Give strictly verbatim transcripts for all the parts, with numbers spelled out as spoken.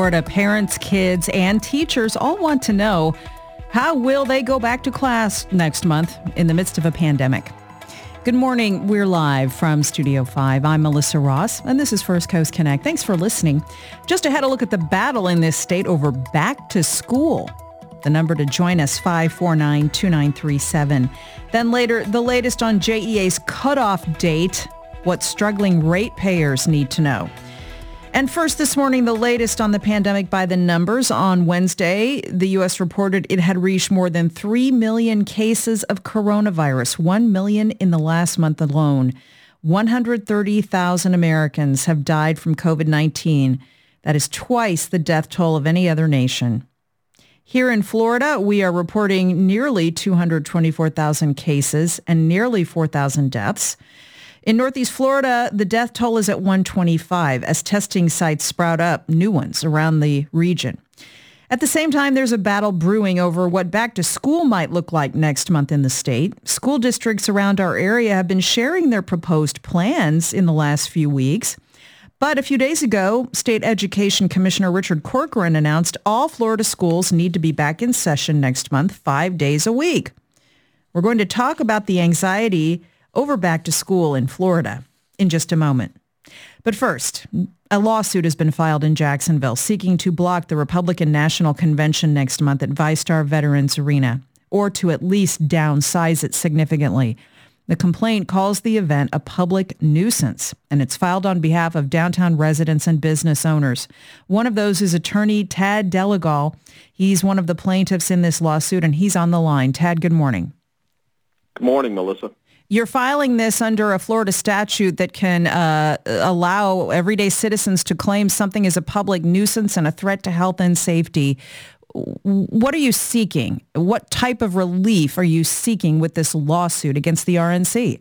Florida, parents, kids, and teachers all want to know, how will they go back to class next month in the midst of a pandemic? Good morning. We're live from Studio five. I'm Melissa Ross, and this is First Coast Connect. Thanks for listening. Just ahead, a look at the battle in this state over back to school. The number to join us, five four nine, two nine three seven. Then later, the latest on J E A's cutoff date, what struggling ratepayers need to know. And first this morning, the latest on the pandemic by the numbers. On Wednesday, the U S reported it had reached more than three million cases of coronavirus, one million in the last month alone. one hundred thirty thousand Americans have died from covid nineteen. That is twice the death toll of any other nation. Here in Florida, we are reporting nearly two hundred twenty-four thousand cases and nearly four thousand deaths. In Northeast Florida, the death toll is at one hundred twenty-five as testing sites sprout up new ones around the region. At the same time, there's a battle brewing over what back to school might look like next month in the state. School districts around our area have been sharing their proposed plans in the last few weeks. But a few days ago, State Education Commissioner Richard Corcoran announced all Florida schools need to be back in session next month, five days a week. We're going to talk about the anxiety over back to school in Florida in just a moment. But first, a lawsuit has been filed in Jacksonville seeking to block the Republican National Convention next month at VyStar Veterans Arena, or to at least downsize it significantly. The complaint calls the event a public nuisance, and it's filed on behalf of downtown residents and business owners. One of those is attorney Tad Delegal. He's one of the plaintiffs in this lawsuit, and he's on the line. Tad, good morning. Good morning, Melissa. You're filing this under a Florida statute that can uh, allow everyday citizens to claim something is a public nuisance and a threat to health and safety. What are you seeking? What type of relief are you seeking with this lawsuit against the R N C?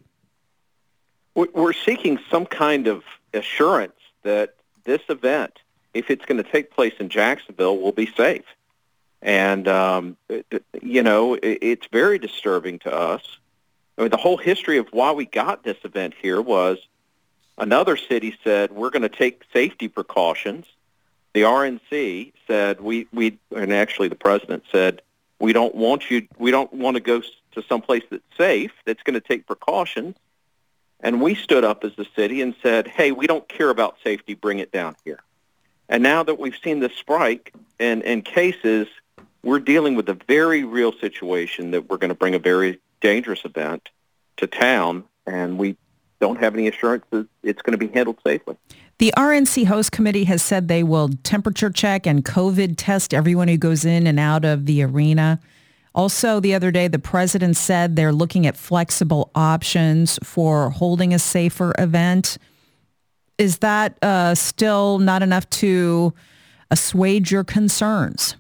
We're seeking some kind of assurance that this event, if it's going to take place in Jacksonville, will be safe. And, um, you know, it's very disturbing to us. I mean, the whole history of why we got this event here was another city said, we're going to take safety precautions. The R N C said, we, we, and actually the president said, we don't want you, we don't want to go to someplace that's safe, that's going to take precautions. And we stood up as the city and said, hey, we don't care about safety, bring it down here. And now that we've seen this spike in, in cases, we're dealing with a very real situation that we're going to bring a very dangerous event to town, and we don't have any assurance that it's going to be handled safely. The R N C host committee has said they will temperature check and COVID test everyone who goes in and out of the arena. Also, the other day, the president said they're looking at flexible options for holding a safer event. Is that uh, still not enough to assuage your concerns?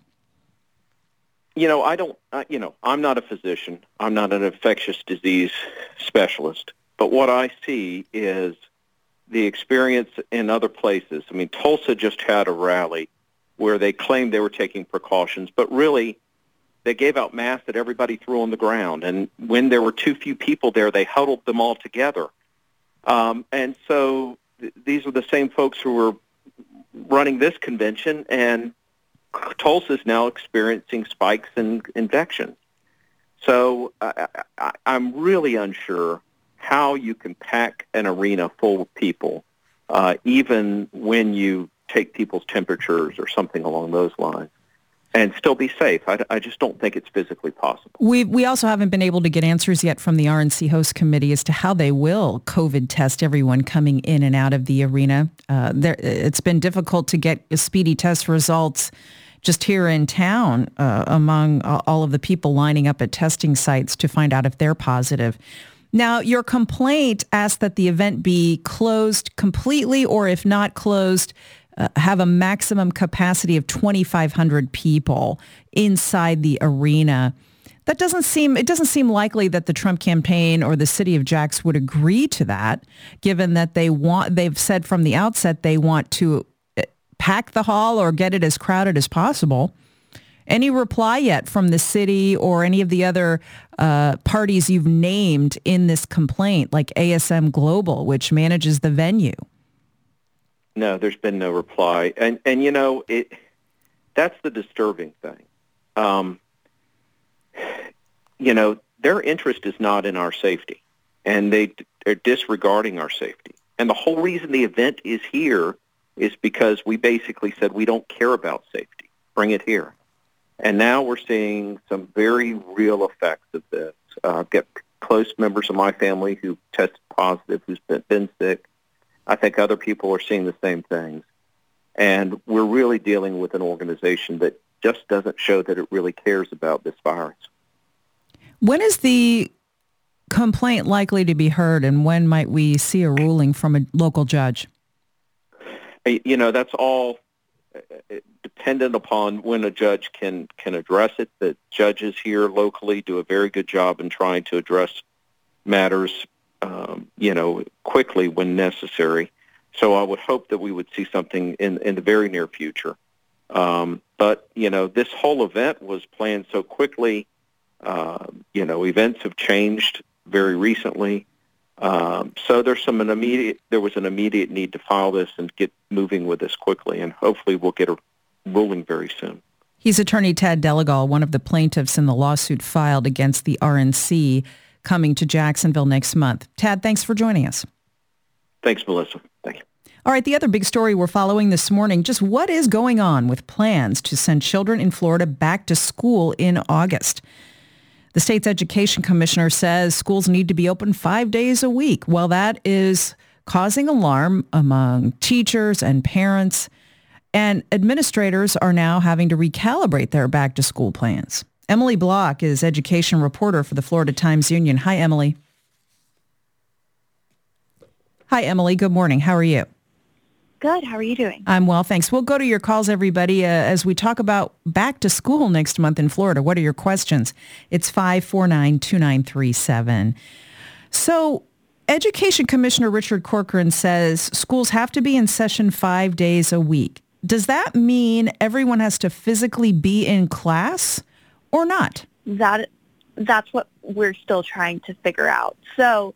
You know, I don't, uh, you know, I'm not a physician. I'm not an infectious disease specialist. But what I see is the experience in other places. I mean, Tulsa just had a rally where they claimed they were taking precautions, but really they gave out masks that everybody threw on the ground. And when there were too few people there, they huddled them all together. Um, and so th- these are the same folks who were running this convention, and Tulsa is now experiencing spikes in infection. So I, I, I'm really unsure how you can pack an arena full of people, uh, even when you take people's temperatures or something along those lines, and still be safe. I, I just don't think it's physically possible. We we also haven't been able to get answers yet from the R N C host committee as to how they will COVID test everyone coming in and out of the arena. Uh, there, it's been difficult to get speedy test results just here in town uh, among all of the people lining up at testing sites to find out if they're positive. Now, your complaint asks that the event be closed completely, or if not closed, uh, have a maximum capacity of twenty-five hundred people inside the arena. That doesn't seem, it doesn't seem likely that the Trump campaign or the city of Jax would agree to that, given that they want, they've said from the outset they want to pack the hall or get it as crowded as possible. Any reply yet from the city or any of the other uh, parties you've named in this complaint, like A S M Global, which manages the venue? No, there's been no reply. And, and you know, it that's the disturbing thing. Um, you know, their interest is not in our safety, and they, they're disregarding our safety. And the whole reason the event is here is because we basically said we don't care about safety. Bring it here. And now we're seeing some very real effects of this. Uh, I've got close members of my family who tested positive, who's been, been sick. I think other people are seeing the same things. And we're really dealing with an organization that just doesn't show that it really cares about this virus. When is the complaint likely to be heard, and when might we see a ruling from a local judge? You know, that's all dependent upon when a judge can, can address it. The judges here locally do a very good job in trying to address matters, um, you know, quickly when necessary. So I would hope that we would see something in, in the very near future. Um, but, you know, this whole event was planned so quickly. Uh, you know, events have changed very recently. Um, so there's some an immediate. There was an immediate need to file this and get moving with this quickly, and hopefully we'll get a ruling very soon. He's attorney Tad Delegal, one of the plaintiffs in the lawsuit filed against the R N C, coming to Jacksonville next month. Tad, thanks for joining us. Thanks, Melissa. Thank you. All right, the other big story we're following this morning, just what is going on with plans to send children in Florida back to school in August? The state's education commissioner says schools need to be open five days a week. Well, that is causing alarm among teachers and parents, and administrators are now having to recalibrate their back-to-school plans. Emily Block is education reporter for the Florida Times-Union. Hi, Emily. Hi, Emily. Good morning. How are you? Good. How are you doing? I'm well, thanks. We'll go to your calls, everybody, uh, as we talk about back to school next month in Florida. What are your questions? It's five four nine, two nine three seven. So Education Commissioner Richard Corcoran says schools have to be in session five days a week. Does that mean everyone has to physically be in class or not? That That's what we're still trying to figure out. So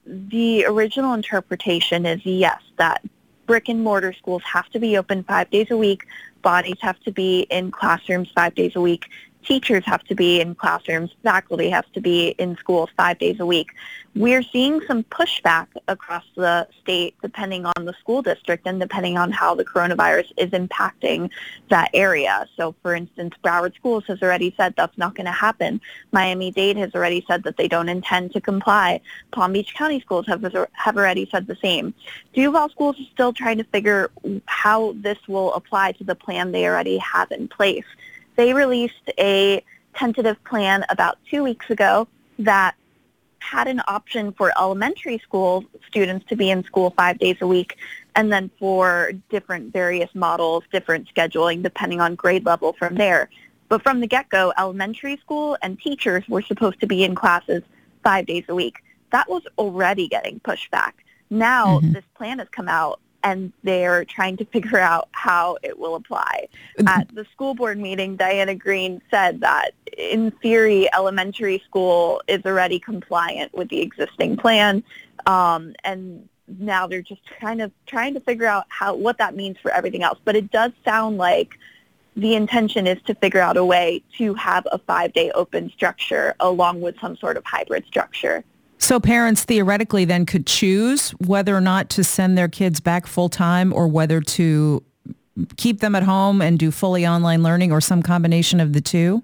the original interpretation is, yes, that brick and mortar schools have to be open five days a week. Bodies have to be in classrooms five days a week. Teachers have to be in classrooms. Faculty have to be in schools five days a week. We're seeing some pushback across the state depending on the school district and depending on how the coronavirus is impacting that area. So, for instance, Broward Schools has already said that's not going to happen. Miami-Dade has already said that they don't intend to comply. Palm Beach County Schools have, have already said the same. Duval Schools is still trying to figure how this will apply to the plan they already have in place. They released a tentative plan about two weeks ago that had an option for elementary school students to be in school five days a week, and then for different various models, different scheduling, depending on grade level from there. But from the get-go, elementary school and teachers were supposed to be in classes five days a week. That was already getting pushed back. Now mm-hmm. this plan has come out, and they're trying to figure out how it will apply. At the school board meeting, Diana Green said that, in theory, elementary school is already compliant with the existing plan, um, and now they're just kind of trying to figure out how what that means for everything else. But it does sound like the intention is to figure out a way to have a five-day open structure along with some sort of hybrid structure. So parents theoretically then could choose whether or not to send their kids back full-time or whether to keep them at home and do fully online learning or some combination of the two?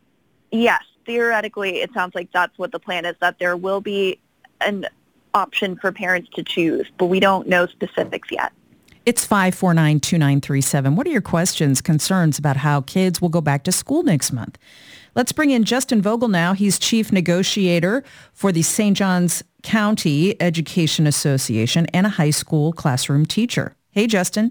Yes. Theoretically, it sounds like that's what the plan is, that there will be an option for parents to choose, but we don't know specifics yet. It's five four nine, two nine three seven. What are your questions, concerns about how kids will go back to school next month? Let's bring in Justin Vogel now. He's chief negotiator for the Saint Johns County Education Association and a high school classroom teacher. Hey, Justin.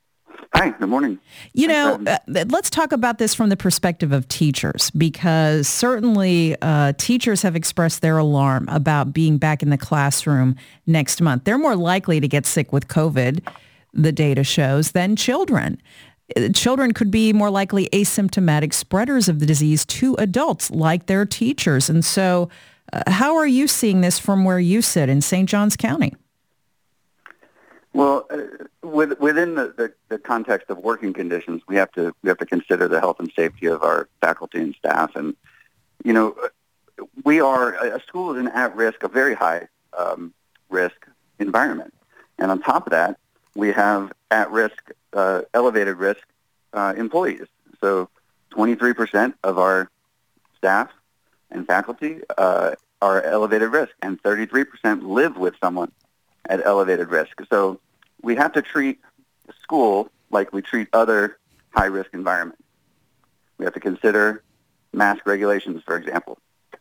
Hi, good morning. You know, uh, let's talk about this from the perspective of teachers, because certainly uh, teachers have expressed their alarm about being back in the classroom next month. They're more likely to get sick with COVID, the data shows, than children. Children could be more likely asymptomatic spreaders of the disease to adults like their teachers. And so uh, how are you seeing this from where you sit in Saint Johns County? Well, uh, with, within the, the, the context of working conditions, we have to we have to consider the health and safety of our faculty and staff. And you know, we are a school is an at-risk, a very high um, risk environment, and on top of that, we have at-risk, uh, elevated risk uh, employees. So, twenty-three percent of our staff and faculty uh, are elevated risk, and thirty-three percent live with someone at elevated risk. So we have to treat school like we treat other high-risk environments. We have to consider mask regulations, for example.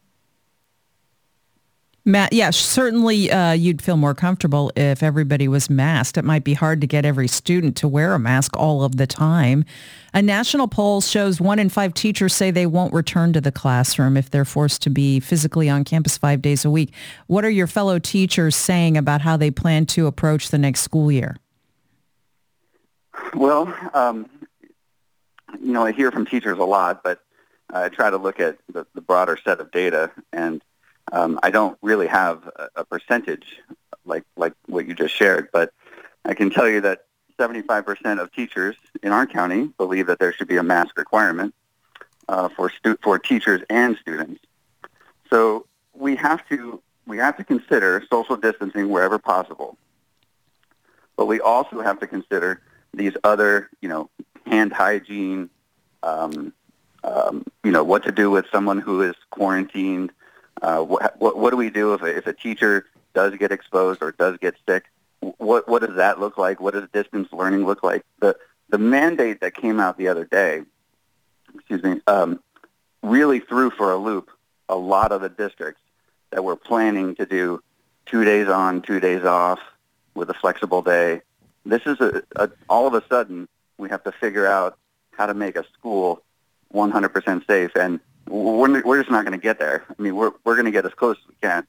Matt, yeah, certainly uh, you'd feel more comfortable if everybody was masked. It might be hard to get every student to wear a mask all of the time. A national poll shows one in five teachers say they won't return to the classroom if they're forced to be physically on campus five days a week. What are your fellow teachers saying about how they plan to approach the next school year? Well, um, you know, I hear from teachers a lot, but I try to look at the, the broader set of data, and Um, I don't really have a, a percentage like like what you just shared, but I can tell you that seventy-five percent of teachers in our county believe that there should be a mask requirement uh, for stu- for teachers and students. So we have to we have to consider social distancing wherever possible, but we also have to consider these other, you know, hand hygiene, um, um, you know, what to do with someone who is quarantined. Uh, what, what, what do we do if a, if a teacher does get exposed or does get sick? What what does that look like? What does distance learning look like? The the mandate that came out the other day, excuse me, um, really threw for a loop a lot of the districts that were planning to do two days on, two days off with a flexible day. This is a, a all of a sudden we have to figure out how to make a school one hundred percent safe, and We're, we're just not going to get there. I mean, we're we're going to get as close as we can.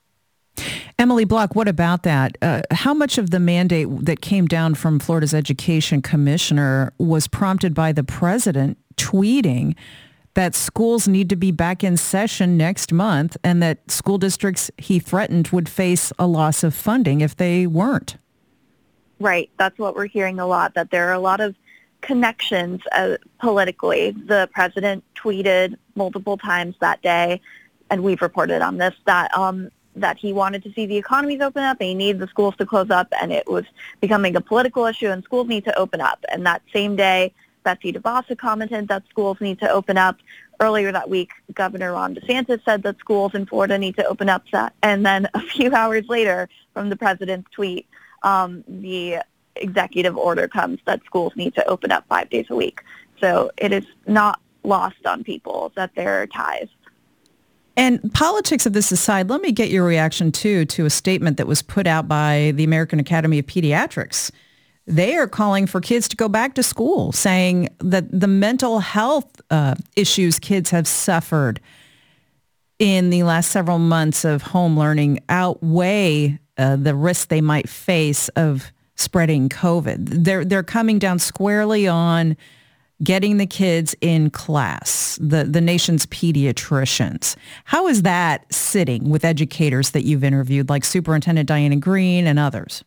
Emily Block, what about that? Uh, how much of the mandate that came down from Florida's education commissioner was prompted by the president tweeting that schools need to be back in session next month and that school districts, he threatened, would face a loss of funding if they weren't? Right. That's what we're hearing a lot, that there are a lot of connections uh, politically. The president tweeted multiple times that day, and we've reported on this, that um, that he wanted to see the economies open up and he needed the schools to close up, and it was becoming a political issue and schools need to open up. And that same day, Betsy DeVos commented that schools need to open up. Earlier that week, Governor Ron DeSantis said that schools in Florida need to open up. And then a few hours later, from the president's tweet, um, the executive order comes that schools need to open up five days a week. So it is not lost on people that there are ties. And politics of this aside, let me get your reaction, too, to a statement that was put out by the American Academy of Pediatrics. They are calling for kids to go back to school, saying that the mental health uh, issues kids have suffered in the last several months of home learning outweigh uh, the risks they might face of spreading COVID. They're they're coming down squarely on getting the kids in class, the, the nation's pediatricians. How is that sitting with educators that you've interviewed, like Superintendent Diana Green and others?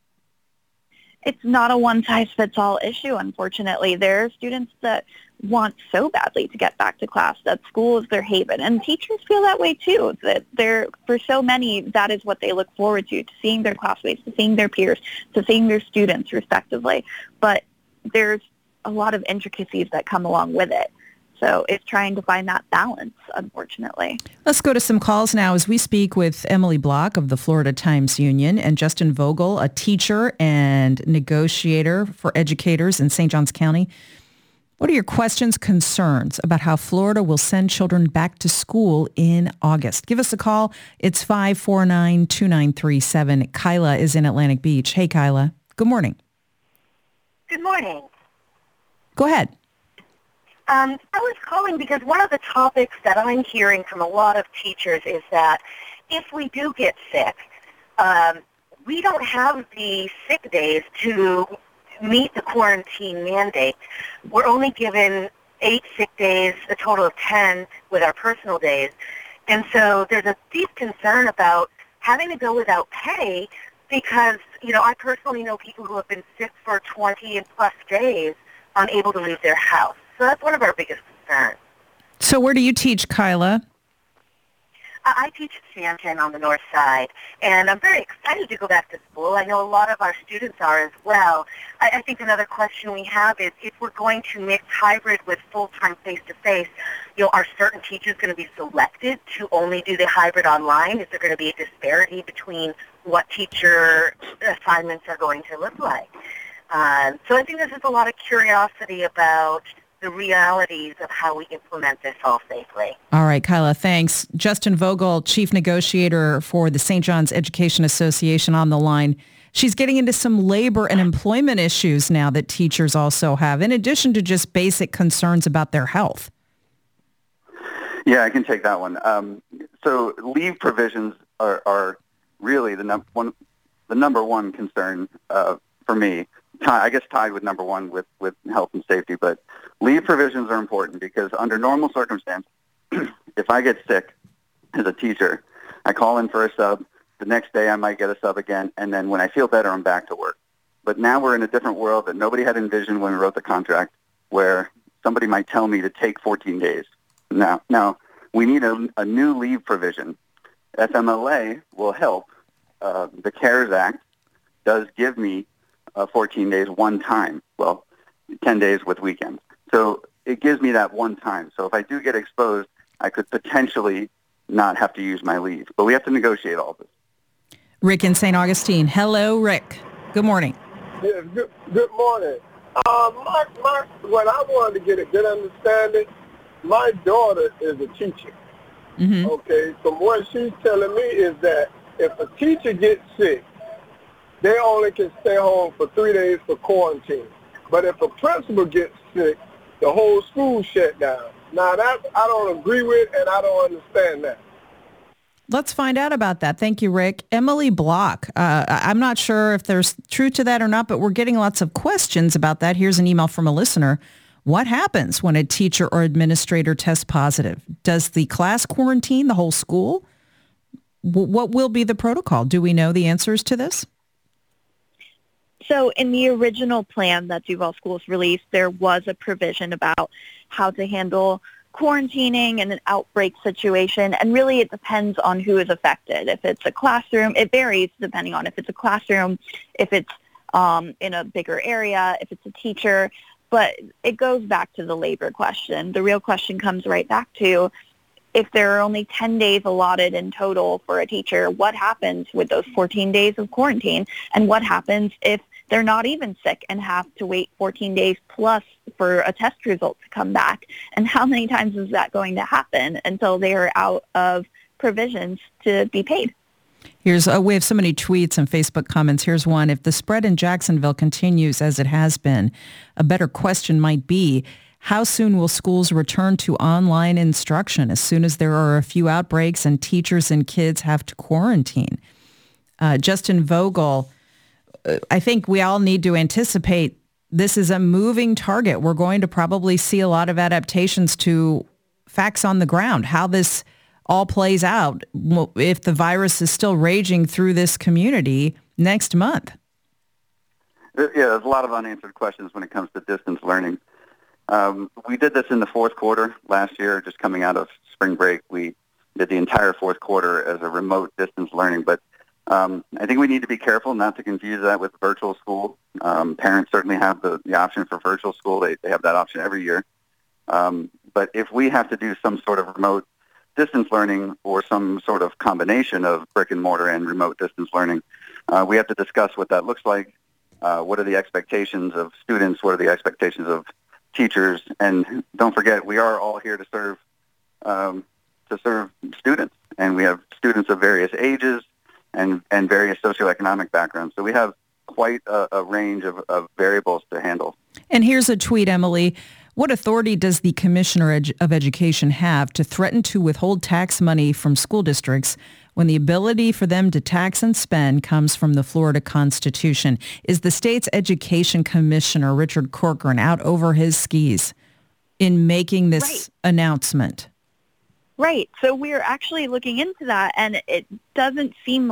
It's not a one-size-fits-all issue, unfortunately. There are students that want so badly to get back to class that school is their haven. And teachers feel that way too, that they're, for so many, that is what they look forward to, to seeing their classmates, to seeing their peers, to seeing their students respectively. But there's a lot of intricacies that come along with it. So it's trying to find that balance, unfortunately. Let's go to some calls now as we speak with Emily Block of the Florida Times Union and Justin Vogel, a teacher and negotiator for educators in Saint Johns County. What are your questions, concerns about how Florida will send children back to school in August? Give us a call. It's five four nine, two nine three seven. Kyla is in Atlantic Beach. Hey, Kyla. Good morning. Good morning. Go ahead. Um, I was calling because one of the topics that I'm hearing from a lot of teachers is that if we do get sick, um, we don't have the sick days to meet the quarantine mandate. We're only given eight sick days, a total of ten with our personal days. And so there's a deep concern about having to go without pay because, you know, I personally know people who have been sick for twenty and plus days, unable to leave their house. So that's one of our biggest concerns. So where do you teach, Kyla? I teach at Stanton on the north side, and I'm very excited to go back to school. I know a lot of our students are as well. I, I think another question we have is if we're going to mix hybrid with full-time face-to-face, you know, are certain teachers going to be selected to only do the hybrid online? Is there going to be a disparity between what teacher assignments are going to look like? Um, so I think there's just a lot of curiosity about the realities of how we implement this all safely. All right, Kyla, thanks. Justin Vogel, Chief Negotiator for the Saint John's Education Association on the line. She's getting into some labor and employment issues now that teachers also have, in addition to just basic concerns about their health. Yeah, I can take that one. Um, so leave provisions are, are really the, num- one, the number one concern uh, for me. I guess tied with number one with, with health and safety, but leave provisions are important because under normal circumstances, if I get sick as a teacher, I call in for a sub. The next day I might get a sub again, and then when I feel better, I'm back to work. But now we're in a different world that nobody had envisioned when we wrote the contract, where somebody might tell me to take fourteen days. Now, now we need a, a new leave provision. F M L A will help. Uh, the CARES Act does give me Uh, fourteen days one time, well, ten days with weekends. So it gives me that one time. So if I do get exposed, I could potentially not have to use my leave. But we have to negotiate all this. Rick in Saint Augustine. Hello, Rick. Good morning. Yes, good, good morning. Uh, my, my, what I wanted to get a good understanding, my daughter is a teacher. Mm-hmm. Okay, from what she's telling me is that if a teacher gets sick, they only can stay home for three days for quarantine. But if a principal gets sick, the whole school shut down. Now, that I don't agree with, and I don't understand that. Let's find out about that. Thank you, Rick. Emily Block. Uh, I'm not sure if there's truth to that or not, but we're getting lots of questions about that. Here's an email from a listener. What happens when a teacher or administrator tests positive? Does the class quarantine the whole school? W- what will be the protocol? Do we know the answers to this? So in the original plan that Duval Schools released, there was a provision about how to handle quarantining in an outbreak situation. And really it depends on who is affected. If it's a classroom, it varies depending on if it's a classroom, if it's um, in a bigger area, if it's a teacher. But it goes back to the labor question. The real question comes right back to if there are only ten days allotted in total for a teacher, what happens with those fourteen days of quarantine? And what happens if they're not even sick and have to wait fourteen days plus for a test result to come back? And how many times is that going to happen until they are out of provisions to be paid? Here's uh, we have so many tweets and Facebook comments. Here's one. If the spread in Jacksonville continues as it has been, a better question might be, how soon will schools return to online instruction as soon as there are a few outbreaks and teachers and kids have to quarantine? Uh, Justin Vogel, uh, I think we all need to anticipate this is a moving target. We're going to probably see a lot of adaptations to facts on the ground, how this all plays out if the virus is still raging through this community next month. Yeah, there's a lot of unanswered questions when it comes to distance learning. Um, we did this in the fourth quarter last year, just coming out of spring break. We did the entire fourth quarter as a remote distance learning. But um, I think we need to be careful not to confuse that with virtual school. Um, parents certainly have the, the option for virtual school. They, they have that option every year. Um, but if we have to do some sort of remote distance learning or some sort of combination of brick and mortar and remote distance learning, uh, we have to discuss what that looks like. Uh, what are the expectations of students? What are the expectations of teachers? And don't forget, we are all here to serve um, to serve students, and we have students of various ages and, and various socioeconomic backgrounds. So we have quite a, a range of, of variables to handle. And here's a tweet, Emily. What authority does the Commissioner of Education have to threaten to withhold tax money from school districts when the ability for them to tax and spend comes from the Florida Constitution? Is the state's Education Commissioner, Richard Corcoran, out over his skis in making this Right. announcement? Right. So we're actually looking into that, and it doesn't seem like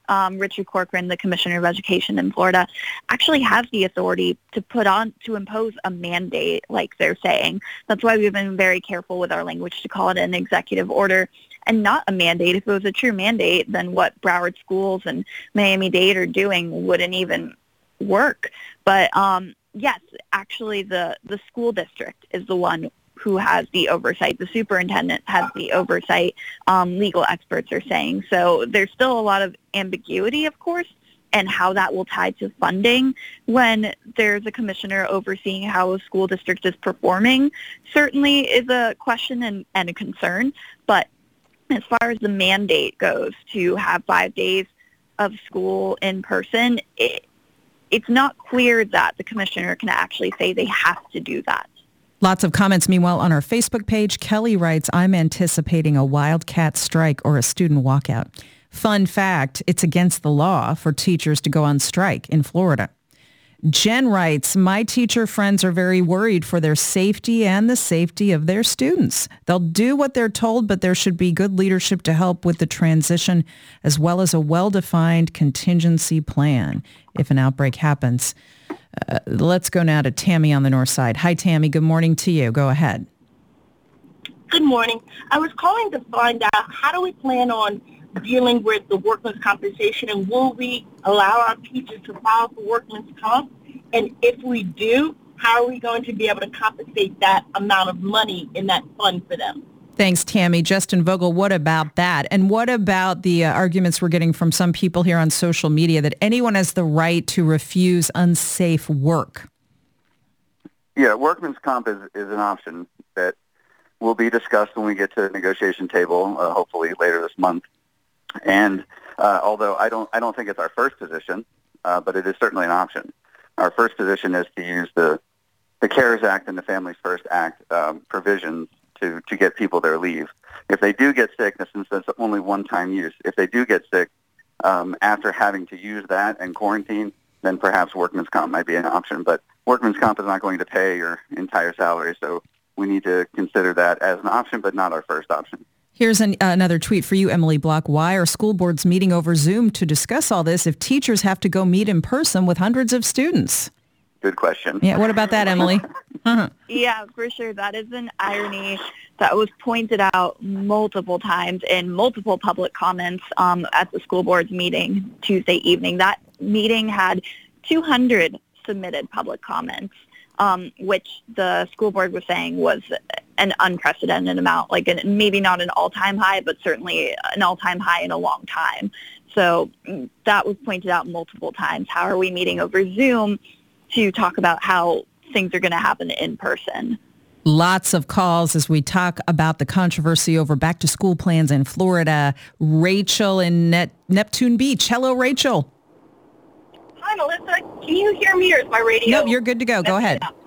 um, Richard Corcoran, the Commissioner of Education in Florida, actually has the authority to put on, to impose a mandate, like they're saying. That's why we've been very careful with our language to call it an executive order and not a mandate. If it was a true mandate, then what Broward Schools and Miami-Dade are doing wouldn't even work. But um, yes, actually the, the school district is the one who has the oversight. The superintendent has the oversight, um, legal experts are saying. So there's still a lot of ambiguity, of course, and how that will tie to funding when there's a commissioner overseeing how a school district is performing certainly is a question and, and a concern. But as far as the mandate goes to have five days of school in person, it, it's not clear that the commissioner can actually say they have to do that. Lots of comments. Meanwhile, on our Facebook page, Kelly writes, I'm anticipating a wildcat strike or a student walkout. Fun fact, it's against the law for teachers to go on strike in Florida. Jen writes, my teacher friends are very worried for their safety and the safety of their students. They'll do what they're told, but there should be good leadership to help with the transition as well as a well-defined contingency plan if an outbreak happens. Uh, let's go now to Tammy on the north side. Hi, Tammy. Good morning to you. Go ahead. Good morning. I was calling to find out how do we plan on dealing with the workman's compensation, and will we allow our teachers to file for workman's comp? And if we do, how are we going to be able to compensate that amount of money in that fund for them? Thanks, Tammy. Justin Vogel, what about that? And what about the uh, arguments we're getting from some people here on social media that anyone has the right to refuse unsafe work? Yeah, workman's comp is, is an option that will be discussed when we get to the negotiation table, uh, hopefully later this month. And uh, although I don't, I don't think it's our first position, uh, but it is certainly an option. Our first position is to use the the CARES Act and the Families First Act um, provisions to, to get people their leave. If they do get sick, since that's only one-time use, if they do get sick um, after having to use that and quarantine, then perhaps workman's comp might be an option. But workman's comp is not going to pay your entire salary, so we need to consider that as an option, but not our first option. Here's an, uh, another tweet for you, Emily Block. Why are school boards meeting over Zoom to discuss all this if teachers have to go meet in person with hundreds of students? Good question. Yeah, what about that, Emily? uh-huh. Yeah, for sure. That is an irony that was pointed out multiple times in multiple public comments um, at the school board's meeting Tuesday evening. That meeting had two hundred submitted public comments, um, which the school board was saying was an unprecedented amount, like an, maybe not an all-time high, but certainly an all-time high in a long time. So that was pointed out multiple times. How are we meeting over Zoom to talk about how things are going to happen in person? Lots of calls as we talk about the controversy over back-to-school plans in Florida. Rachel in Net- Neptune Beach. Hello, Rachel. Hi, Melissa. Can you hear me, or is my radio? No, you're good to go. Go ahead. Um,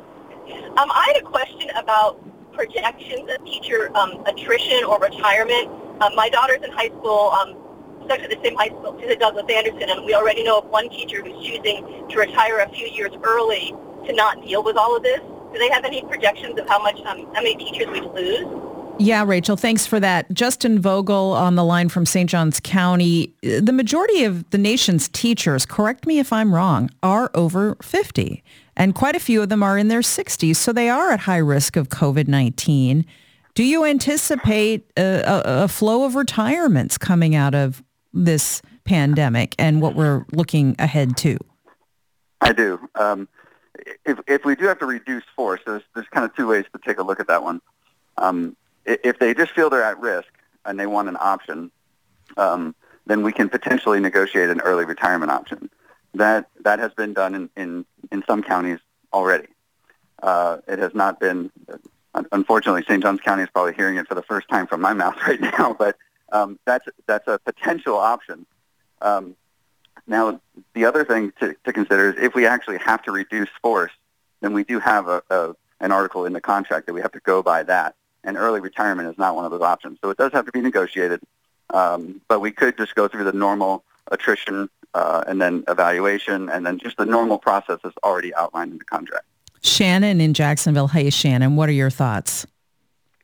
I had a question about projections of teacher um, attrition or retirement. Um, my daughter's in high school. Um, it's actually the same high school, she's at Douglas Anderson, and we already know of one teacher who's choosing to retire a few years early to not deal with all of this. Do they have any projections of how much, um, how many teachers we'd lose? Yeah, Rachel, thanks for that. Justin Vogel on the line from Saint Johns County. The majority of the nation's teachers, correct me if I'm wrong, are over fifty. And quite a few of them are in their sixties, so they are at high risk of covid nineteen. Do you anticipate a, a, a flow of retirements coming out of this pandemic and what we're looking ahead to? I do. Um, if, if we do have to reduce force, there's, there's kind of two ways to take a look at that one. Um, if they just feel they're at risk and they want an option, um, then we can potentially negotiate an early retirement option. That that has been done in, in, in some counties already. Uh, it has not been, unfortunately, Saint Johns County is probably hearing it for the first time from my mouth right now, but um, that's that's a potential option. Um, now, the other thing to, to consider is if we actually have to reduce force, then we do have a, a an article in the contract that we have to go by that. And early retirement is not one of those options. So it does have to be negotiated, um, but we could just go through the normal attrition uh, and then evaluation and then just the normal process that's already outlined in the contract. Shannon in Jacksonville. Hey, Shannon, what are your thoughts?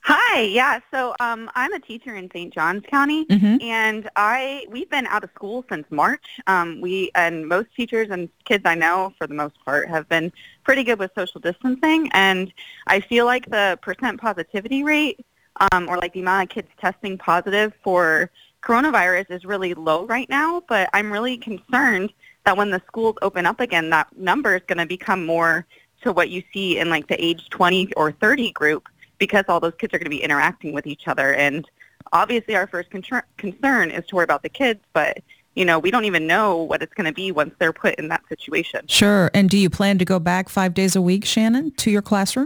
Hi, yeah. So um, I'm a teacher in Saint Johns County, Mm-hmm. and I we've been out of school since March. Um, we and most teachers and kids I know, for the most part, have been pretty good with social distancing. And I feel like the percent positivity rate, um, or like the amount of kids testing positive for coronavirus, is really low right now. But I'm really concerned that when the schools open up again, that number is going to become more to what you see in like the age twenty or thirty group, because all those kids are going to be interacting with each other. And obviously our first con- concern is to worry about the kids, but, you know, we don't even know what it's going to be once they're put in that situation. Sure. And do you plan to go back five days a week, Shannon, to your classroom?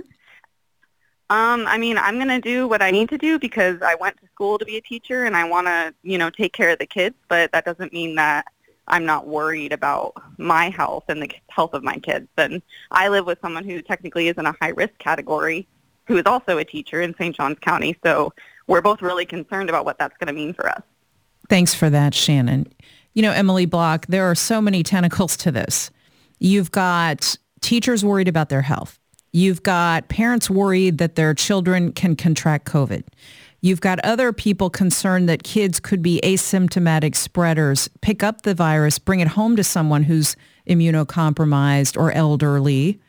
Um, I mean, I'm going to do what I need to do because I went to school to be a teacher and I want to, you know, take care of the kids, but that doesn't mean that I'm not worried about my health and the health of my kids. And I live with someone who technically is in a high-risk category, who is also a teacher in Saint Johns County. So we're both really concerned about what that's going to mean for us. Thanks for that, Shannon. You know, Emily Block, there are so many tentacles to this. You've got teachers worried about their health. You've got parents worried that their children can contract COVID. You've got other people concerned that kids could be asymptomatic spreaders, pick up the virus, bring it home to someone who's immunocompromised or elderly.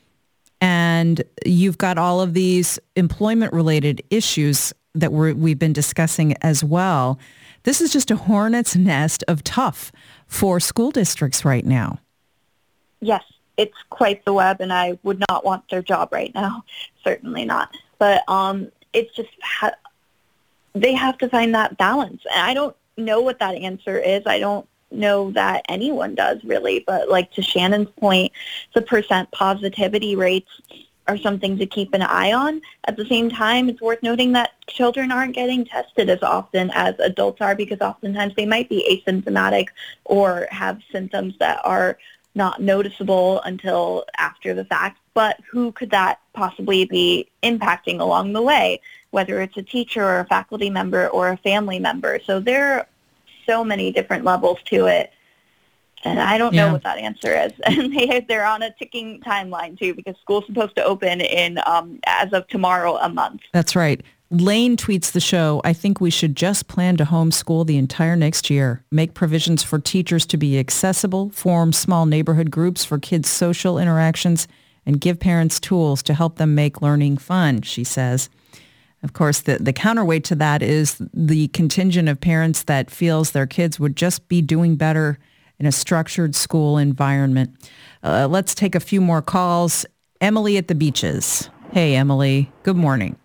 And you've got all of these employment-related issues that we're, we've been discussing as well. This is just a hornet's nest of tough for school districts right now. Yes, it's quite the web, and I would not want their job right now. Certainly not. But um, it's just ha- they have to find that balance. And I don't know what that answer is. I don't know that anyone does really, but like to Shannon's point, the percent positivity rates are something to keep an eye on. At the same time, it's worth noting that children aren't getting tested as often as adults are, because oftentimes they might be asymptomatic or have symptoms that are not noticeable until after the fact. But who could that possibly be impacting along the way, whether it's a teacher or a faculty member or a family member? So there are so many different levels to it, and I don't Yeah. know what that answer is. And they, they're on a ticking timeline, too, because school's supposed to open in, um, as of tomorrow, a month. That's right. Lane tweets the show, I think we should just plan to homeschool the entire next year, make provisions for teachers to be accessible, form small neighborhood groups for kids' social interactions, and give parents tools to help them make learning fun, she says. Of course, the, the counterweight to that is the contingent of parents that feels their kids would just be doing better in a structured school environment. Uh, let's take a few more calls. Emily at the Beaches. Hey, Emily. Good morning.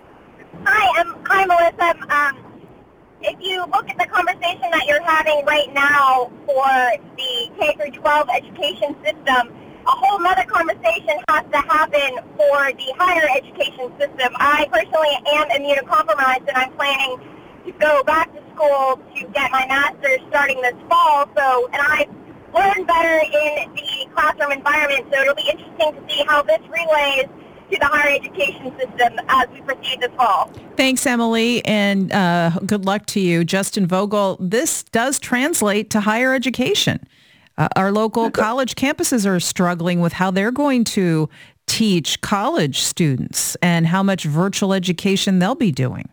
Hi, um, hi, Melissa. Um, if you look at the conversation that you're having right now for the K through twelve education system, a whole other conversation has to happen for the higher education system. I personally am immunocompromised, and I'm planning to go back to school to get my master's starting this fall. So, and I learn better in the classroom environment, so it'll be interesting to see how this relays to the higher education system as we proceed this fall. Thanks, Emily, and uh, good luck to you. Justin Vogel, this does translate to higher education. Uh, our local college campuses are struggling with how they're going to teach college students and how much virtual education they'll be doing.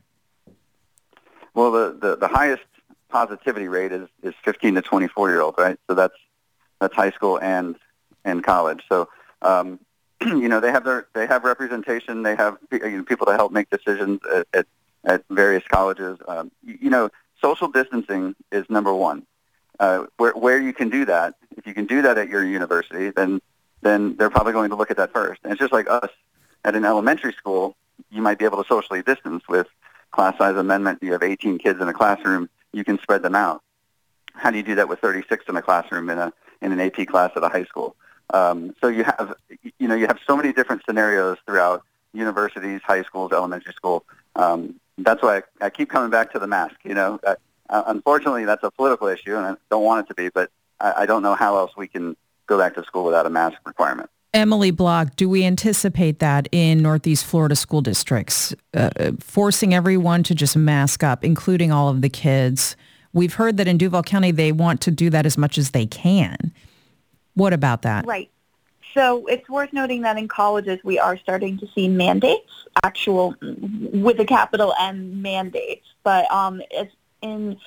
Well, the, the, the highest positivity rate is, is fifteen to twenty-four-year-olds, right? So that's that's high school and and college. So, um, you know, they have their they have representation. They have you know, people to help make decisions at, at, at various colleges. Um, you, you know, social distancing is number one. Uh, where where you can do that, if you can do that at your university, then then they're probably going to look at that first. And it's just like us at an elementary school, you might be able to socially distance with class size amendment. You have eighteen kids in a classroom, you can spread them out. How do you do that with thirty-six in a classroom in a in an A P class at a high school? Um, so you have you know you have so many different scenarios throughout universities, high schools, elementary school. Um, that's why I, I keep coming back to the mask. You know. Uh, Uh, unfortunately, that's a political issue, and I don't want it to be, but I, I don't know how else we can go back to school without a mask requirement. Emily Block, do we anticipate that in Northeast Florida school districts, uh, forcing everyone to just mask up, including all of the kids? We've heard that in Duval County, they want to do that as much as they can. What about that? Right. So it's worth noting that in colleges we are starting to see mandates, actual with a capital M mandates. But um, it's in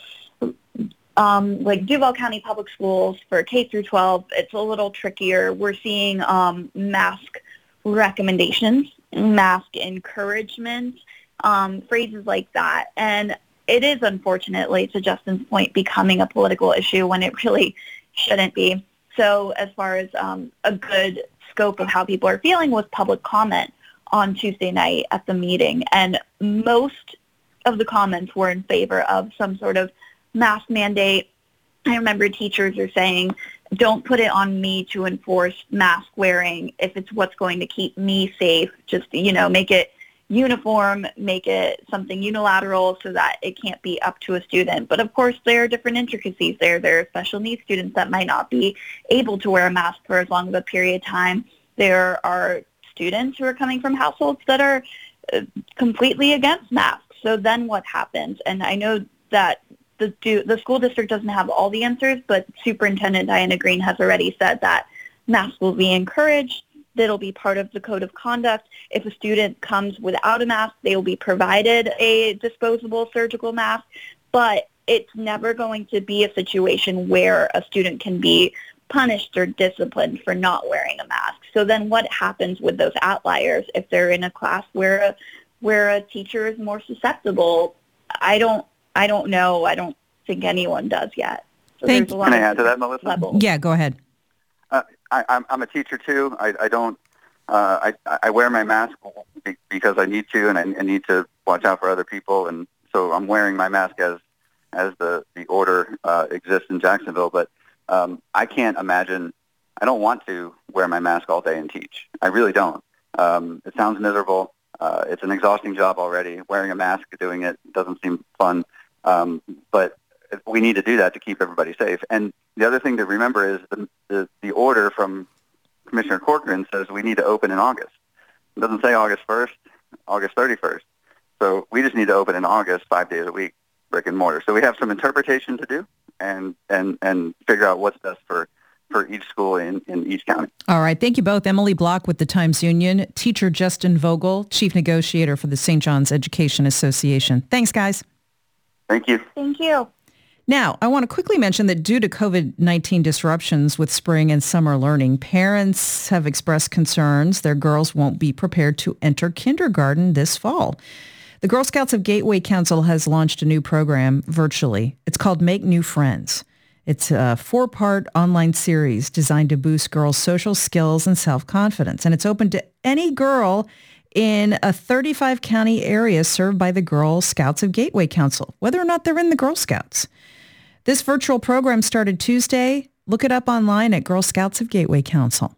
um, like Duval County Public Schools for K through twelve, it's a little trickier. We're seeing um, mask recommendations, mask encouragement, um, phrases like that. And it is, unfortunately, to Justin's point, becoming a political issue when it really shouldn't be. So as far as um, a good scope of how people are feeling was public comment on Tuesday night at the meeting. And most of the comments were in favor of some sort of mask mandate. I remember teachers are saying, don't put it on me to enforce mask wearing if it's what's going to keep me safe. Just, you know, make it uniform, make it something unilateral so that it can't be up to a student. But of course, there are different intricacies there. There are special needs students that might not be able to wear a mask for as long of a period of time. There are students who are coming from households that are uh, completely against masks. So then what happens? And I know that the do, the school district doesn't have all the answers, but Superintendent Diana Green has already said that masks will be encouraged. That'll be part of the code of conduct. If a student comes without a mask, they will be provided a disposable surgical mask. But it's never going to be a situation where a student can be punished or disciplined for not wearing a mask. So then what happens with those outliers if they're in a class where a, where a teacher is more susceptible? I don't I don't know. I don't think anyone does yet. So Thank there's a you. lot Can I of add to that, Melissa? levels. Yeah, go ahead. Uh, I, I'm, I'm a teacher too. I, I don't. Uh, I, I wear my mask because I need to, and I, I need to watch out for other people, and so I'm wearing my mask as as the the order uh, exists in Jacksonville. But um, I can't imagine. I don't want to wear my mask all day and teach. I really don't. Um, it sounds miserable. Uh, it's an exhausting job already. Wearing a mask, doing it doesn't seem fun. Um, but we need to do that to keep everybody safe. And the other thing to remember is the, the, the order from Commissioner Corcoran says we need to open in August. It doesn't say August first, August thirty-first. So we just need to open in August five days a week, brick and mortar. So we have some interpretation to do and, and, and figure out what's best for, for each school in, in each county. All right. Thank you both. Emily Block with the Times-Union, teacher Justin Vogel, chief negotiator for the Saint John's Education Association. Thanks, guys. Thank you. Thank you. Now, I want to quickly mention that due to covid nineteen disruptions with spring and summer learning, parents have expressed concerns their girls won't be prepared to enter kindergarten this fall. The Girl Scouts of Gateway Council has launched a new program virtually. It's called Make New Friends. It's a four-part online series designed to boost girls' social skills and self-confidence, and it's open to any girl in a thirty-five county area served by the Girl Scouts of Gateway Council, whether or not they're in the Girl Scouts. This virtual program started Tuesday. Look it up online at Girl Scouts of Gateway Council.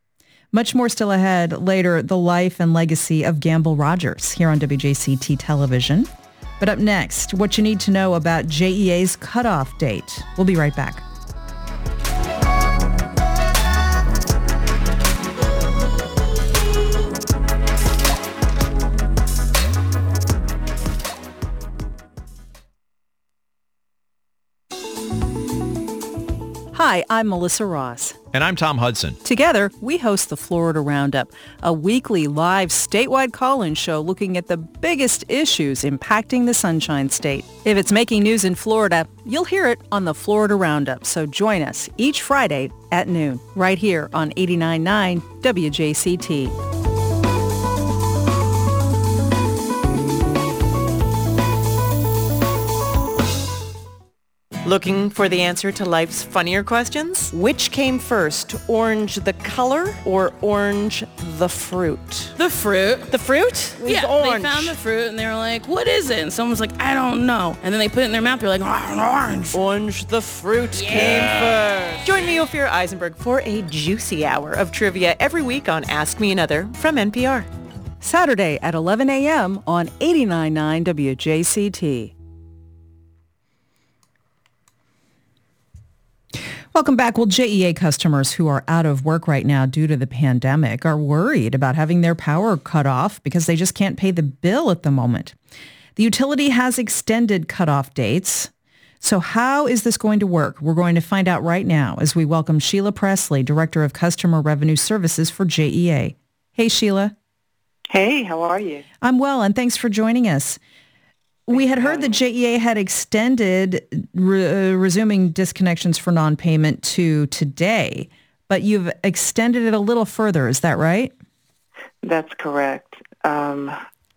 Much more still ahead. Later, the life and legacy of Gamble Rogers here on W J C T Television. But up next, what you need to know about J E A's cutoff date. We'll be right back. Hi, I'm Melissa Ross. And I'm Tom Hudson. Together, we host the Florida Roundup, a weekly live statewide call-in show looking at the biggest issues impacting the Sunshine State. If it's making news in Florida, you'll hear it on the Florida Roundup. So join us each Friday at noon, right here on eighty-nine point nine W J C T. Looking for the answer to life's funnier questions? Which came first, orange the color or orange the fruit? The fruit. The fruit? It was Yeah, orange. they found the fruit and they were like, what is it? And someone's like, I don't know. And then they put it in their mouth. They're like, oh, orange. Orange the fruit Yeah. came first. Join me, Ophir Eisenberg, for a juicy hour of trivia every week on Ask Me Another from N P R. Saturday at eleven a.m. on eighty-nine point nine W J C T. Welcome back. Well, J E A customers who are out of work right now due to the pandemic are worried about having their power cut off because they just can't pay the bill at the moment. The utility has extended cutoff dates. So how is this going to work? We're going to find out right now as we welcome Sheila Presley, Director of Customer Revenue Services for J E A. Hey, Sheila. Hey, how are you? I'm well, and thanks for joining us. We had heard that J E A had extended re- uh, resuming disconnections for non-payment to today, but you've extended it a little further. Is that right? That's correct. Um,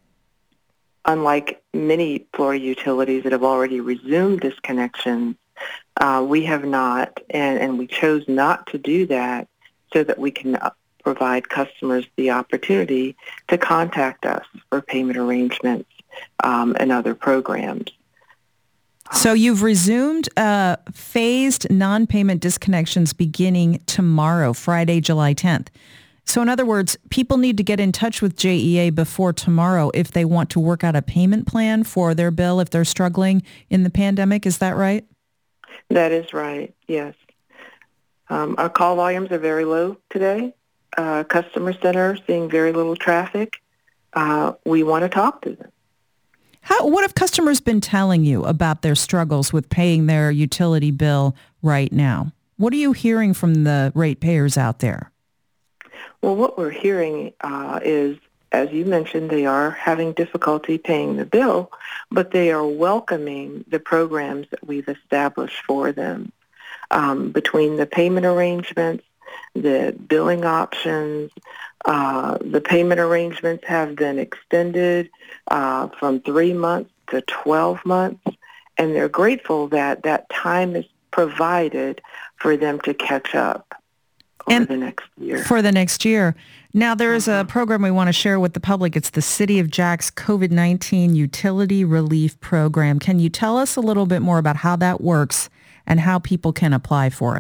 unlike many Florida utilities that have already resumed disconnections, uh, we have not, and, and we chose not to do that so that we can provide customers the opportunity to contact us for payment arrangements um, and other programs. So you've resumed uh, phased non-payment disconnections beginning tomorrow, Friday, July tenth. So in other words, people need to get in touch with J E A before tomorrow if they want to work out a payment plan for their bill if they're struggling in the pandemic. Is that right? That is right, yes. Um, our call volumes are very low today. Uh, customer center seeing very little traffic. Uh, we want to talk to them. How, what have customers been telling you about their struggles with paying their utility bill right now? What are you hearing from the ratepayers out there? Well, what we're hearing uh, is, as you mentioned, they are having difficulty paying the bill, but they are welcoming the programs that we've established for them. Um, between the payment arrangements, the billing options, uh, the payment arrangements have been extended uh, from three months to twelve months, and they're grateful that that time is provided for them to catch up over and the next year. For the next year. Now, there is a program we want to share with the public. It's the City of Jax COVID nineteen Utility Relief Program. Can you tell us a little bit more about how that works and how people can apply for it?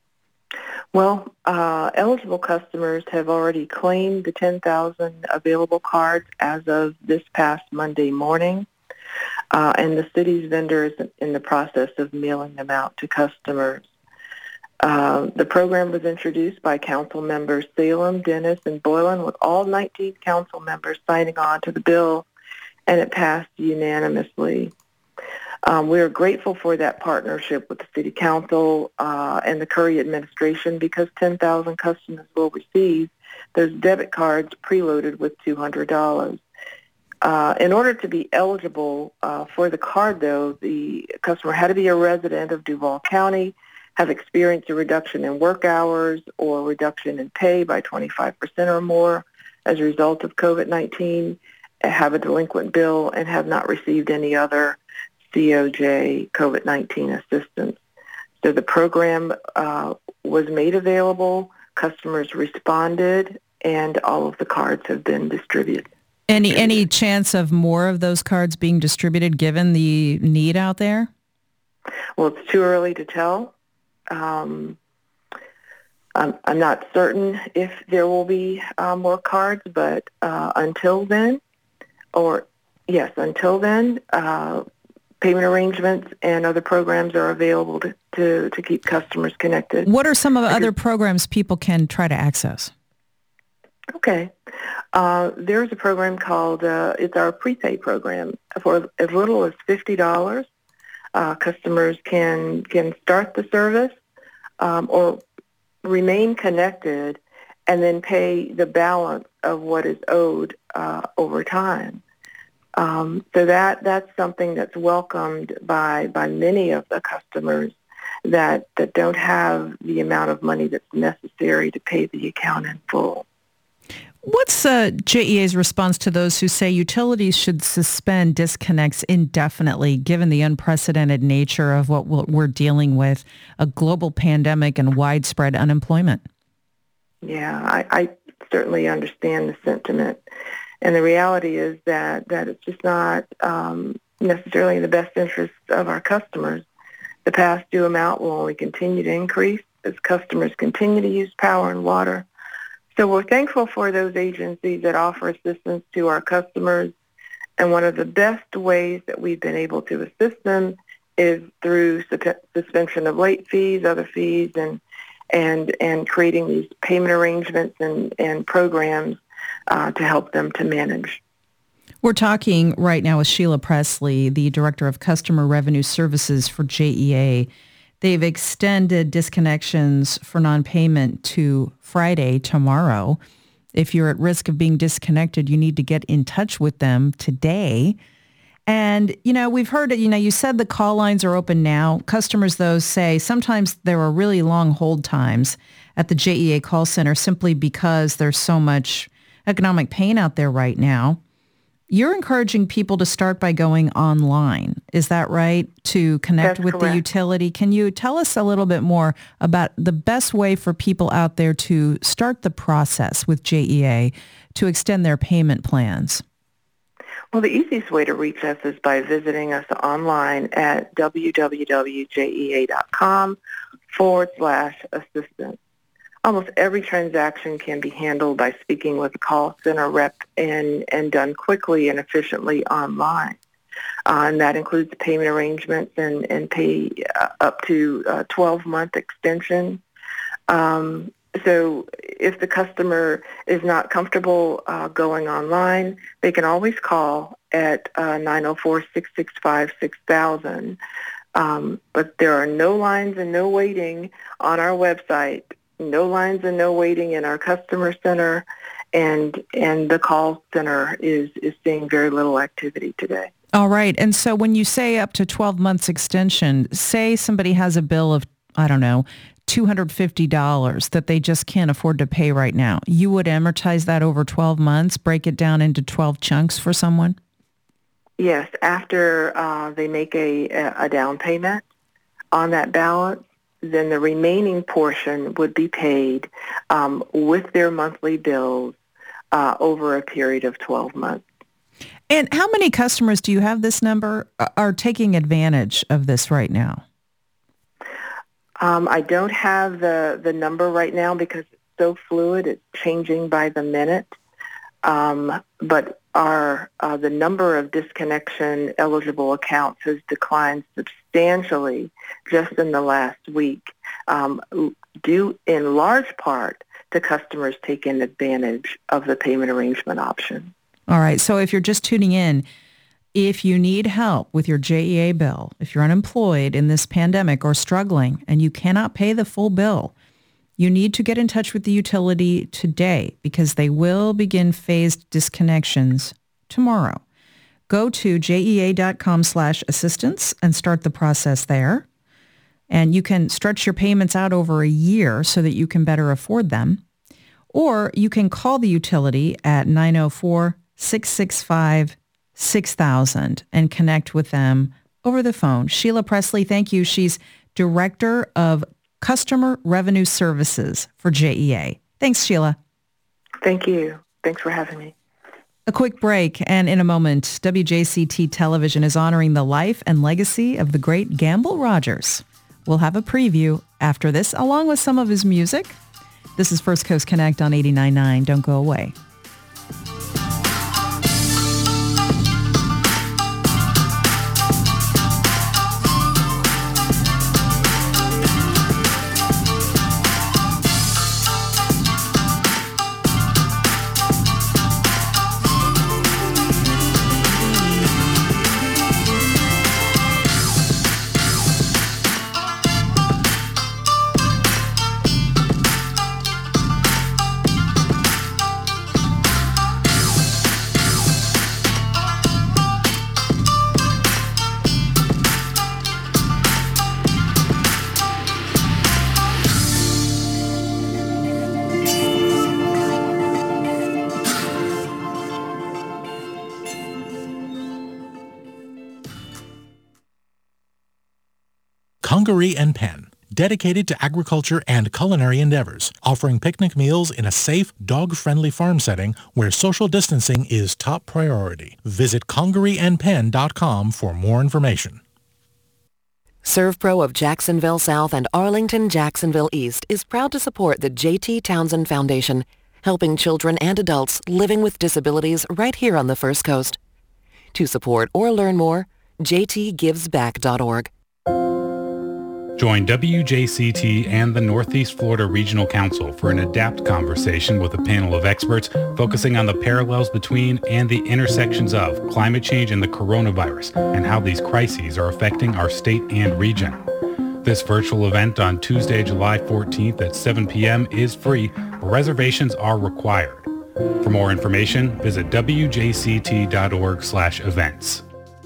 Well, uh, eligible customers have already claimed the ten thousand available cards as of this past Monday morning, uh, and the city's vendor is in the process of mailing them out to customers. Uh, the program was introduced by council members Salem, Dennis, and Boylan, with all nineteen council members signing on to the bill, and it passed unanimously. Um, we are grateful for that partnership with the City Council uh, and the Curry administration because ten thousand customers will receive those debit cards preloaded with two hundred dollars. Uh, in order to be eligible uh, for the card, though, the customer had to be a resident of Duval County, have experienced a reduction in work hours or reduction in pay by twenty-five percent or more as a result of COVID nineteen, have a delinquent bill, and have not received any other C O J COVID nineteen assistance. So the program uh, was made available, customers responded, and all of the cards have been distributed. Any any chance of more of those cards being distributed given the need out there? Well, it's too early to tell. Um, I'm, I'm not certain if there will be uh, more cards, but uh, until then, or yes, until then, uh, payment arrangements and other programs are available to, to, to keep customers connected. What are some of the other programs people can try to access? Okay. Uh, there's a program called, uh, it's our prepaid program. For as little as fifty dollars, uh, customers can, can start the service um, or remain connected and then pay the balance of what is owed uh, over time. Um, so that that's something that's welcomed by, by many of the customers that, that don't have the amount of money that's necessary to pay the account in full. What's uh, J E A's response to those who say utilities should suspend disconnects indefinitely, given the unprecedented nature of what we're dealing with, a global pandemic and widespread unemployment? Yeah, I, I certainly understand the sentiment. And the reality is that, that it's just not um, necessarily in the best interest of our customers. The past due amount will only continue to increase as customers continue to use power and water. So we're thankful for those agencies that offer assistance to our customers. And one of the best ways that we've been able to assist them is through su- suspension of late fees, other fees, and and and creating these payment arrangements and, and programs uh, to help them to manage. We're talking right now with Sheila Presley, the Director of Customer Revenue Services for J E A. They've extended disconnections for non-payment to Friday, tomorrow. If you're at risk of being disconnected, you need to get in touch with them today. And, you know, we've heard it, you know, you said the call lines are open now. Customers, though, say sometimes there are really long hold times at the J E A call center simply because there's so much economic pain out there right now. You're encouraging people to start by going online. Is that right? To connect That's with correct. the utility. Can you tell us a little bit more about the best way for people out there to start the process with J E A to extend their payment plans? Well, the easiest way to reach us is by visiting us online at www.jea.com forward slash assistance. Almost every transaction can be handled by speaking with a call center rep and, and done quickly and efficiently online. Uh, and that includes payment arrangements and, and pay uh, up to a twelve-month extension. Um, so if the customer is not comfortable uh, going online, they can always call at uh, nine oh four, six six five, six thousand. Um, but there are no lines and no waiting on our website. No lines and no waiting in our customer center, and and the call center is, is seeing very little activity today. All right. And so when you say up to twelve months extension, say somebody has a bill of, I don't know, two hundred fifty dollars that they just can't afford to pay right now. You would amortize that over twelve months, break it down into twelve chunks for someone? Yes, after uh, they make a, a down payment on that balance, then the remaining portion would be paid um, with their monthly bills uh, over a period of twelve months. And how many customers, do you have this number, are taking advantage of this right now? Um, I don't have the, the number right now because it's so fluid. It's changing by the minute. Um, but our uh, the number of disconnection eligible accounts has declined substantially just in the last week, um, due in large part to customers taking advantage of the payment arrangement option. All right. So if you're just tuning in, if you need help with your J E A bill, if you're unemployed in this pandemic or struggling and you cannot pay the full bill, you need to get in touch with the utility today because they will begin phased disconnections tomorrow. Go to jea.com slash assistance and start the process there. And you can stretch your payments out over a year so that you can better afford them. Or you can call the utility at nine oh four, six six five, six thousand and connect with them over the phone. Sheila Presley, thank you. She's Director of Customer Revenue Services for J E A. Thanks, Sheila. Thank you. Thanks for having me. A quick break, and in a moment, W J C T Television is honoring the life and legacy of the great Gamble Rogers. We'll have a preview after this, along with some of his music. This is First Coast Connect on eighty-nine point nine. Don't go away. Congaree and Penn, dedicated to agriculture and culinary endeavors, offering picnic meals in a safe, dog-friendly farm setting where social distancing is top priority. Visit congaree and penn dot com for more information. ServPro of Jacksonville South and Arlington, Jacksonville East is proud to support the J T Townsend Foundation, helping children and adults living with disabilities right here on the First Coast. To support or learn more, j t gives back dot org. Join W J C T and the Northeast Florida Regional Council for an ADAPT conversation with a panel of experts focusing on the parallels between and the intersections of climate change and the coronavirus and how these crises are affecting our state and region. This virtual event on Tuesday, July fourteenth at seven p.m. is free, but reservations are required. For more information, visit W J C T dot org slash events.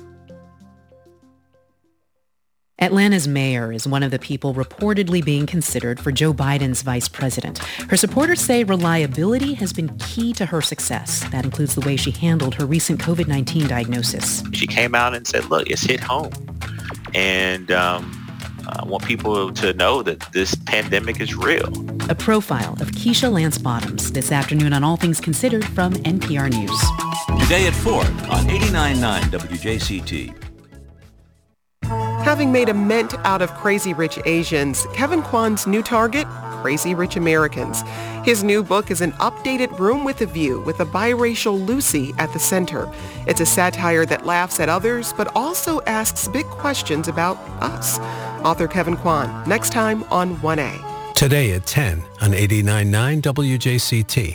Atlanta's mayor is one of the people reportedly being considered for Joe Biden's vice president. Her supporters say reliability has been key to her success. That includes the way she handled her recent covid nineteen diagnosis. She came out and said, look, it's hit home. And um, I want people to know that this pandemic is real. A profile of Keisha Lance Bottoms this afternoon on All Things Considered from N P R News. Today at four on eighty-nine point nine W J C T. Having made a mint out of Crazy Rich Asians, Kevin Kwan's new target, Crazy Rich Americans. His new book is an updated Room with a View with a biracial Lucy at the center. It's a satire that laughs at others, but also asks big questions about us. Author Kevin Kwan, next time on one A. Today at ten on eighty-nine point nine W J C T.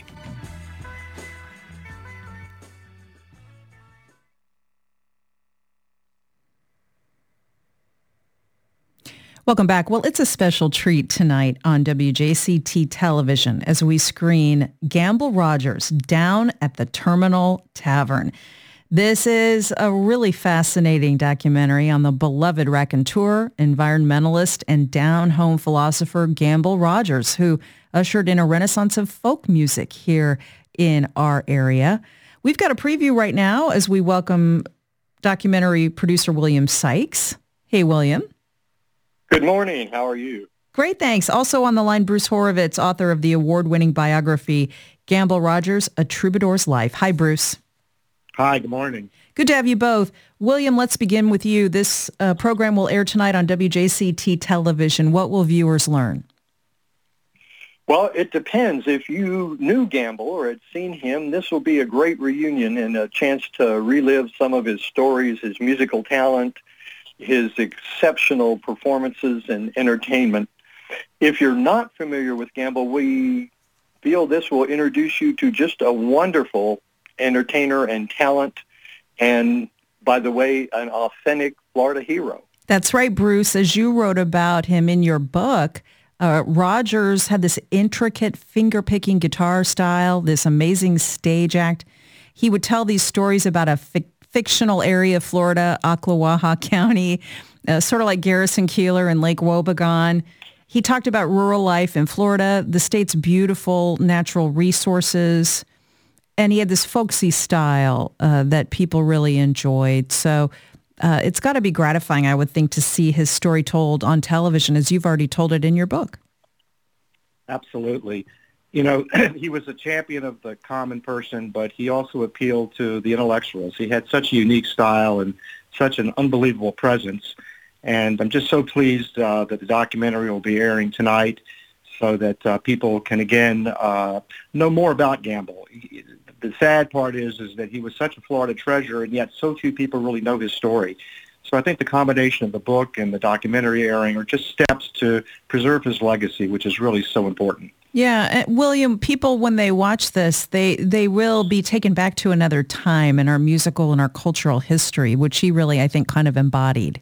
Welcome back. Well, it's a special treat tonight on W J C T television as we screen Gamble Rogers Down at the Terminal Tavern. This is a really fascinating documentary on the beloved raconteur, environmentalist, and down-home philosopher Gamble Rogers, who ushered in a renaissance of folk music here in our area. We've got a preview right now as we welcome documentary producer William Sykes. Hey, William. Good morning. How are you? Great, thanks. Also on the line, Bruce Horovitz, author of the award-winning biography, Gamble Rogers, A Troubadour's Life. Hi, Bruce. Hi, good morning. Good to have you both. William, let's begin with you. This uh, program will air tonight on W J C T television. What will viewers learn? Well, it depends. If you knew Gamble or had seen him, this will be a great reunion and a chance to relive some of his stories, his musical talent, his exceptional performances and entertainment. If you're not familiar with Gamble, we feel this will introduce you to just a wonderful entertainer and talent, and, by the way, an authentic Florida hero. That's right, Bruce. As you wrote about him in your book, uh, Rogers had this intricate finger-picking guitar style, this amazing stage act. He would tell these stories about a fic- fictional area of Florida, Ocklawaha County, uh, sort of like Garrison Keillor and Lake Wobegon. He talked about rural life in Florida, the state's beautiful natural resources, and he had this folksy style uh, that people really enjoyed. So uh, it's got to be gratifying, I would think, to see his story told on television, as you've already told it in your book. Absolutely. You know, he was a champion of the common person, but he also appealed to the intellectuals. He had such a unique style and such an unbelievable presence. And I'm just so pleased uh, that the documentary will be airing tonight so that uh, people can, again, uh, know more about Gamble. He, the sad part is, is that he was such a Florida treasure, and yet so few people really know his story. So I think the combination of the book and the documentary airing are just steps to preserve his legacy, which is really so important. Yeah, William, people, when they watch this, they, they will be taken back to another time in our musical and our cultural history, which he really, I think, kind of embodied.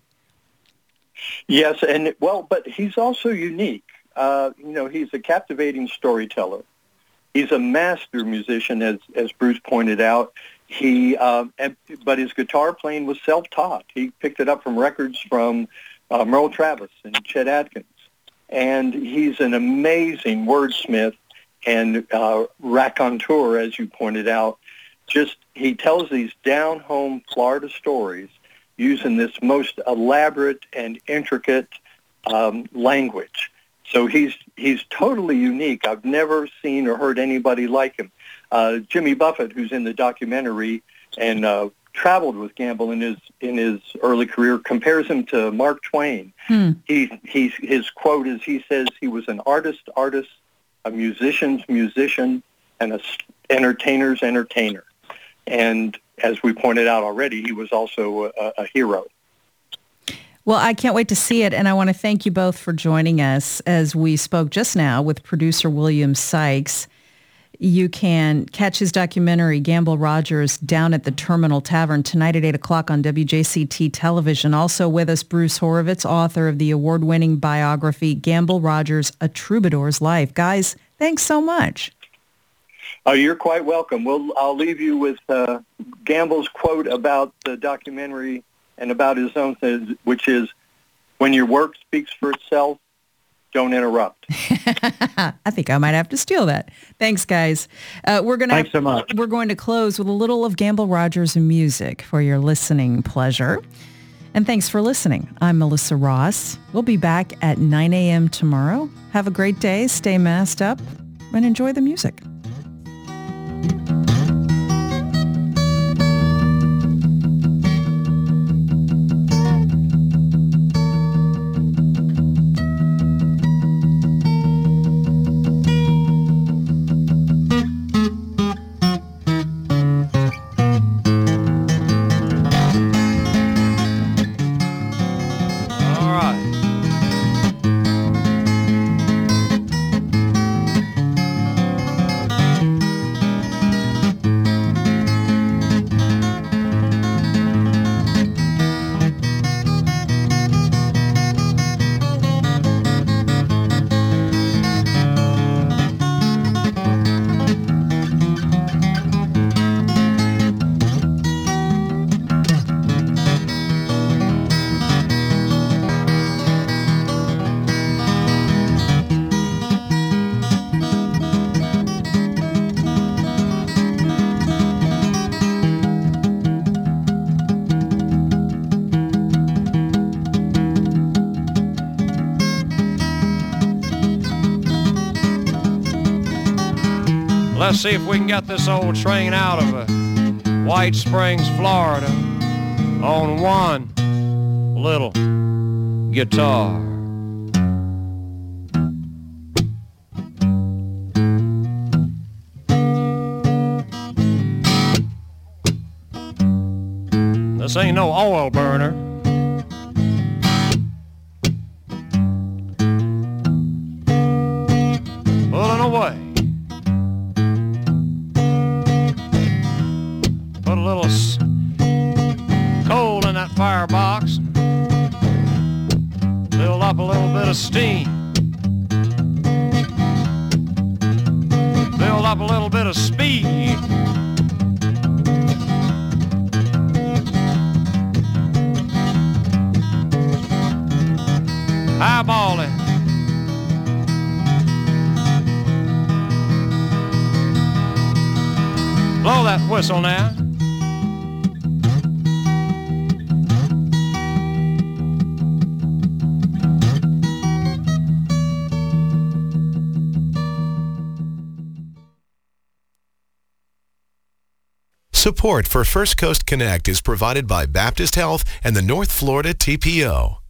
Yes, and, well, but he's also unique. Uh, you know, he's a captivating storyteller. He's a master musician, as as Bruce pointed out. He, uh, but his guitar playing was self-taught. He picked it up from records from uh, Merle Travis and Chet Atkins. And he's an amazing wordsmith and uh, raconteur, as you pointed out. Just he tells these down-home Florida stories using this most elaborate and intricate um, language. So he's he's totally unique. I've never seen or heard anybody like him. Uh, Jimmy Buffett, who's in the documentary and uh, traveled with Gamble in his in his early career, compares him to Mark Twain. Hmm. He he his quote is, he says he was an artist, artist, a musician's musician, and a entertainer's entertainer. And as we pointed out already, he was also a, a hero. Well, I can't wait to see it, and I want to thank you both for joining us as we spoke just now with producer William Sykes. You can catch his documentary, Gamble Rogers, down at the Terminal Tavern tonight at eight o'clock on W J C T television. Also with us, Bruce Horovitz, author of the award-winning biography, Gamble Rogers, A Troubadour's Life. Guys, thanks so much. Oh, you're quite welcome. We'll, I'll leave you with uh, Gamble's quote about the documentary and about his own thing, which is, when your work speaks for itself, don't interrupt. I think I might have to steal that. Thanks, guys. Uh, we're gonna Thanks have, so much. We're going to close with a little of Gamble Rogers music for your listening pleasure. And thanks for listening. I'm Melissa Ross. We'll be back at nine a.m. tomorrow. Have a great day. Stay masked up and enjoy the music. Let's see if we can get this old train out of uh, White Springs, Florida, on one little guitar. This ain't no oil burner. Pulling away. Put a little s- coal in that firebox. Build up a little bit of steam. Build up a little bit of speed. Highball it. Blow that whistle now. Support for First Coast Connect is provided by Baptist Health and the North Florida T P O.